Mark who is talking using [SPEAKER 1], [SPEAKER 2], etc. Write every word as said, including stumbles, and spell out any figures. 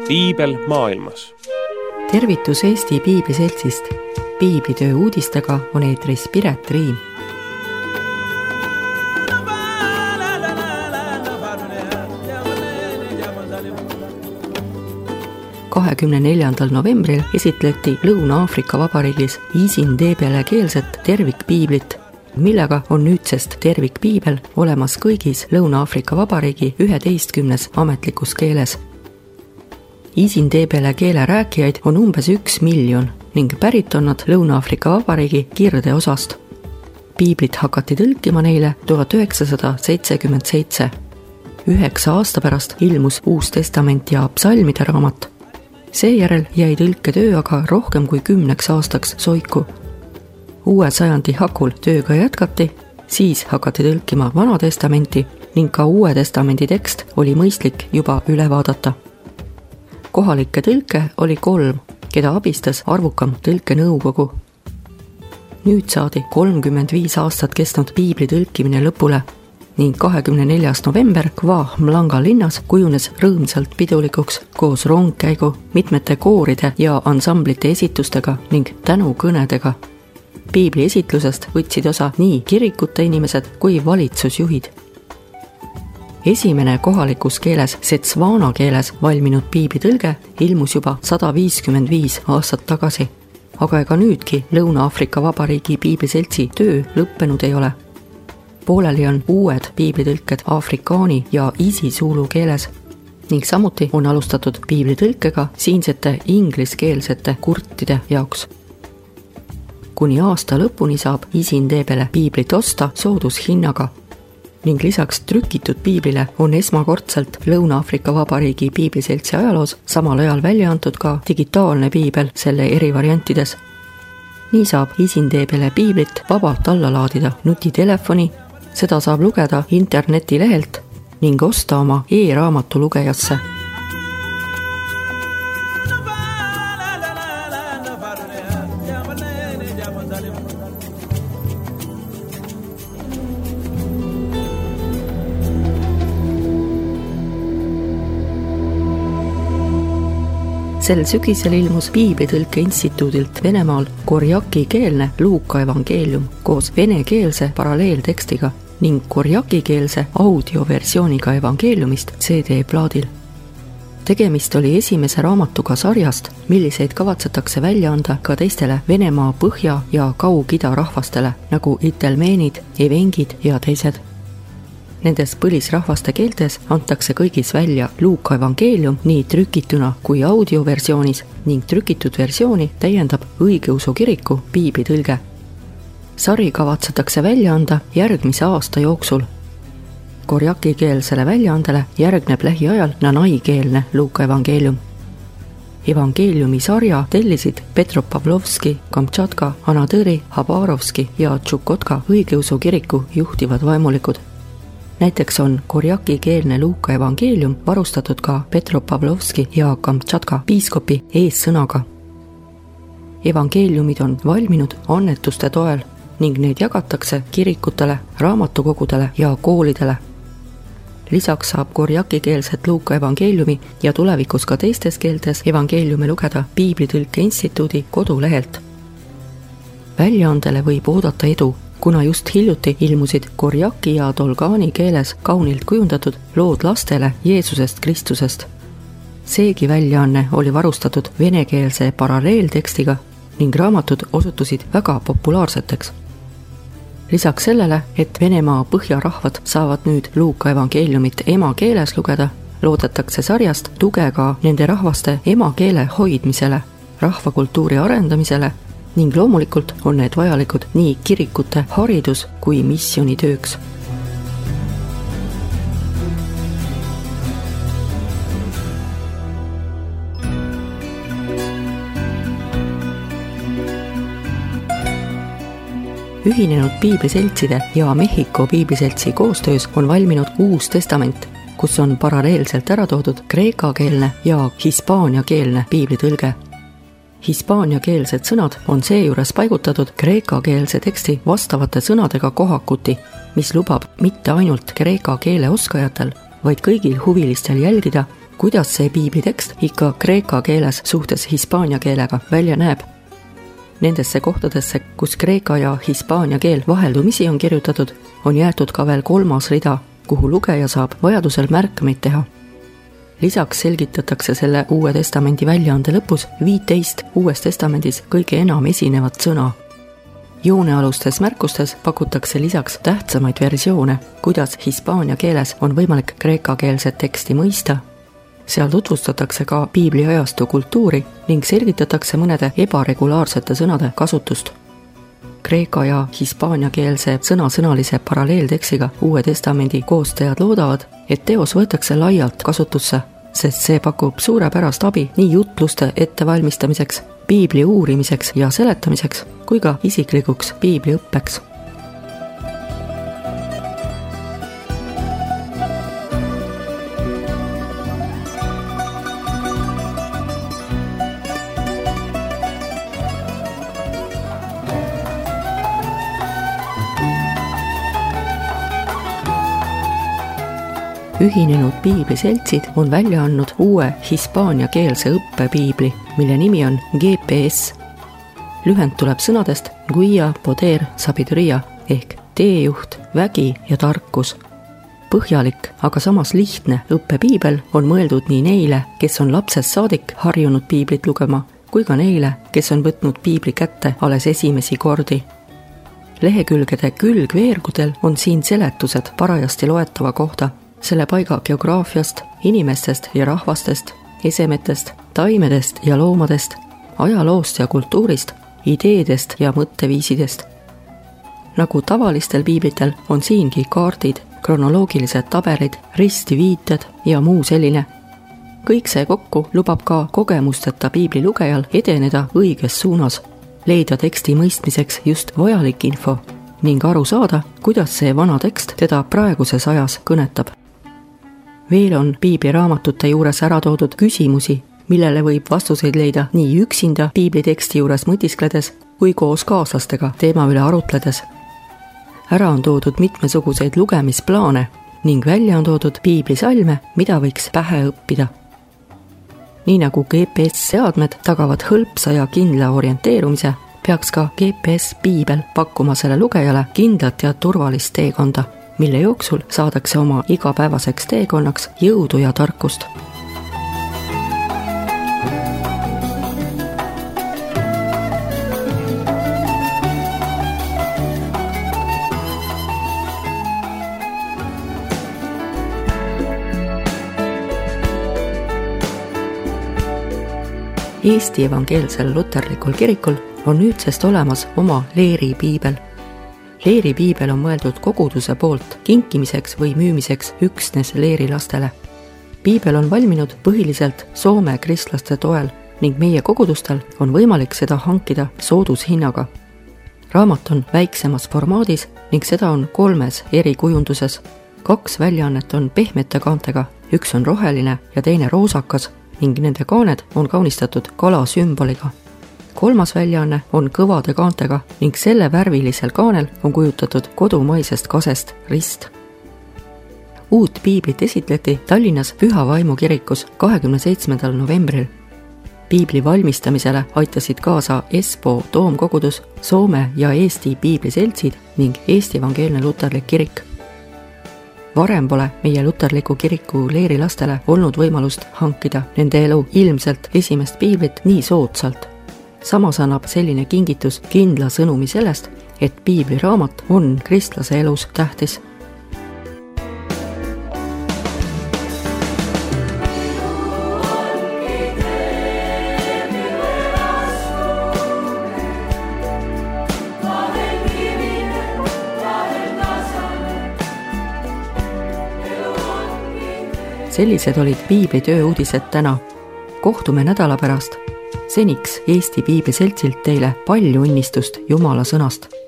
[SPEAKER 1] Piibel maailmas.
[SPEAKER 2] Tervitus Eesti Piibliseltsist. Piiblitöö uudistega on eetris Piret Riim. kahekümne neljandal novembril esitleti Lõuna-Aafrika Vabariigis isindebele keelset tervikpiiblit, millega on nüüdsest tervikpiibel olemas kõigis Lõuna-Aafrika Vabariigi üheteistkümnes ametlikus keeles. Isindebele keele rääkijaid on umbes üks miljon ning pärit on nad Lõuna-Aafrika Vabariigi kirdeosast. Piiblit hakati tõlkima neile tuhat üheksasada seitsekümmend seitse. Üheksa aasta pärast ilmus Uus Testament ja psalmide raamat. Seejärel jäi tõlketöö aga rohkem kui kümneks aastaks soiku. Uue sajandi hakul tööga jätkati, siis hakati tõlkima Vana Testamenti ning ka Uue Testamendi tekst oli mõistlik juba üle vaadata. Kohalikke tõlke oli kolm, keda abistas arvukam tõlkenõukogu. Nüüd saadi kolmkümmend viis aastat kestnud piibli tõlkimine lõpule ning kahekümne neljas november Kva Mlanga linnas kujunes rõõmsalt pidulikuks koos rongkäigu, mitmete kooride ja ansamblite esitustega ning tänukõnedega. Piibli esitlusest võtsid osa nii kirikute inimesed kui valitsusjuhid. Esimene kohalikus keeles Setswana keeles valminud piiblitõlge ilmus juba sada viiskümmend viis aastat tagasi, aga ega nüüdki Lõuna-Aafrika Vabariigi Piibliseltsi töö lõppenud ei ole. Pooleli on uued piiblitõlked afrikaani ja isisuulu keeles ning samuti on alustatud piiblitõlkega siinsete ingliskeelsete kurtide jaoks. Kuni aasta lõpuni saab isindebele piiblit osta soodushinnaga ning lisaks trükitud piiblile on esmakordselt Lõuna-Aafrika Vabariigi Piibliseltsi ajaloos samal ajal välja antud ka digitaalne piibel selle eri variantides. Nii saab isindebele piiblit vabalt alla laadida nutitelefoni, seda saab lugeda internetilehelt ning osta oma e-raamatu lugejasse. Sel sügisel ilmus Piiblitõlke instituudilt Venemaal korjaki-keelne Luuka evangeelium koos venekeelse paralleeltekstiga ning korjakikeelse audioversiooniga evangeeliumist C D-plaadil. Tegemist oli esimese raamatuga sarjast, milliseid kavatsetakse välja anda ka teistele Venemaa põhja- ja Kaug-Ida rahvastele, nagu itelmeenid, evengid ja teised. Nendes põlisrahvaste keeltes antakse kõigis välja Luuka evangeelium nii trükituna kui audioversioonis ning trükitud versiooni täiendab õigeusu kiriku piiblitõlge. Sari kavatsetakse välja anda järgmise aasta jooksul. Korjakikeelsele väljaandele järgneb lähiajal nanaikeelne Luuka evangeelium. Evangeeliumi sarja tellisid Petropavlovski, Kamtšatka, Anadõri, Habarovski ja Tšukotka õigeusu kiriku juhtivad vaimulikud. Näiteks on korjakikeelne Luuka evangeelium varustatud ka Petropavlovski ja Kamtšatka piiskopi eessõnaga. Evangeeliumid on valminud annetuste toel ning need jagatakse kirikutele, raamatukogudele ja koolidele. Lisaks saab korjakikeelset Luuka evangeeliumi ja tulevikus ka teistes keeltes evangeeliumi lugeda Piiblitõlke instituudi kodulehelt. Väljaandele võib oodata edu, kuna just hiljuti ilmusid korjaki ja tolgaani keeles kaunilt kujundatud lood lastele Jeesusest Kristusest. Seegi väljaanne oli varustatud venekeelse paralleeltekstiga ning raamatud osutusid väga populaarseteks. Lisaks sellele, et Venemaa põhjarahvad saavad nüüd Luuka evangeeliumit emakeeles lugeda, loodetakse sarjast tuge ka nende rahvaste emakeele hoidmisele, rahvakultuuri arendamisele ning loomulikult on need vajalikud nii kirikute haridus- kui missioonitööks. Ühinenud piibliseltside ja Mehhiko piibliseltsi koostöös on valminud Uus Testament, kus on paralleelselt ära toodud kreekakeelne ja hispaaniakeelne piiblitõlge. Hispaaniakeelsed sõnad on seejuures paigutatud kreekakeelse teksti vastavate sõnadega kohakuti, mis lubab mitte ainult kreeka keele oskajatel, vaid kõigil huvilistel jälgida, kuidas see piiblitekst ikka kreeka keeles suhtes hispaania keelega välja näeb. Nendesse kohtadesse, kus kreeka ja hispaania keel vaheldumisi on kirjutatud, on jäetud ka veel kolmas rida, kuhu lugeja saab vajadusel märkmeid teha. Lisaks selgitatakse selle Uue Testamendi väljaande lõpus viiteist Uues Testamendis kõige enam esinevat sõna. Joonealustes märkustes pakutakse lisaks tähtsamaid versioone, kuidas hispaania keeles on võimalik kreekakeelset teksti mõista. Seal tutvustatakse ka piibli ajastu kultuuri ning selgitatakse mõnede ebaregulaarsete sõnade kasutust. Kreeka ja hispaania keelse sõnasõnalise paralleeltekstiga Uue Testamendi koostajad loodavad, et teos võetakse laialt kasutusse, sest see pakub suurepärast abi nii jutluste ettevalmistamiseks, piibli uurimiseks ja seletamiseks, kui ka isiklikuks piibli õppeks. Ühinenud piibliseltsid on välja andnud uue hispaaniakeelse õppepiibli, mille nimi on G P S. Lühend tuleb sõnadest Guia, Poder, Sabiduria ehk teejuht, vägi ja tarkus. Põhjalik, aga samas lihtne õppepiibel on mõeldud nii neile, kes on lapsest saadik harjunud piiblit lugema, kui ka neile, kes on võtnud piibli kätte alles esimesi kordi. Lehekülgede külgveergudel on siin seletused parajasti loetava kohta, selle paiga geograafiast, inimestest ja rahvastest, esemetest, taimedest ja loomadest, ajaloost ja kultuurist, ideedest ja mõtteviisidest. Nagu tavalistel piiblitel on siingi kaardid, kronoloogilised tabelid, ristiviited ja muu selline. Kõik see kokku lubab ka kogemusteta piibli lugejal edeneda õiges suunas, leida teksti mõistmiseks just vajalik info ning aru saada, kuidas see vana tekst teda praeguses ajas kõnetab. Veel on piibliraamatute juures ära toodud küsimusi, millele võib vastuseid leida nii üksinda piibliteksti juures mõtiskledes kui koos kaaslastega teema üle arutledes. Ära on toodud mitmesuguseid lugemisplaane ning välja on toodud piiblisalme, mida võiks pähe õppida. Nii nagu G P S seadmed tagavad hõlpsa ja kindla orienteerumise, peaks ka G P S piibel pakkuma selle lugejale kindlat ja turvalist teekonda, mille jooksul saadakse oma igapäevaseks teekonnaks jõudu ja tarkust. Eesti evangeelsel luterlikul kirikul on nüüdsest olemas oma Leeri piibel. Leeri piibel on mõeldud koguduse poolt kinkimiseks või müümiseks üksnes Leeri lastele. Piibel on valminud põhiliselt Soome kristlaste toel ning meie kogudustel on võimalik seda hankida soodushinnaga. Raamat on väiksemas formaadis ning seda on kolmes eri kujunduses. Kaks väljaannet on pehmete kaantega, üks on roheline ja teine roosakas ning nende kaaned on kaunistatud kala sümboliga. Kolmas väljaanne on kõvade kaantega ning selle värvilisel kaanel on kujutatud kodumaisest kasest rist. Uut piiblit esitleti Tallinnas Püha Vaimu kirikus kahekümne seitsmendal novembril. Piibli valmistamisele aitasid kaasa Espoo toomkogudus, Soome ja Eesti piibliseltsid ning Eesti evangeelne luterlik kirik. Varem pole meie luterliku kiriku Leeri lastele olnud võimalust hankida nende elu ilmselt esimest piiblit nii soodsalt. Samas annab selline kingitus kindla sõnumi sellest, et piibliraamat on kristlase elus tähtis. Sellised olid piibli tööuudised täna. Kohtume nädala pärast. Seniks Eesti Piibliseltsilt teile palju õnnistust Jumala sõnast.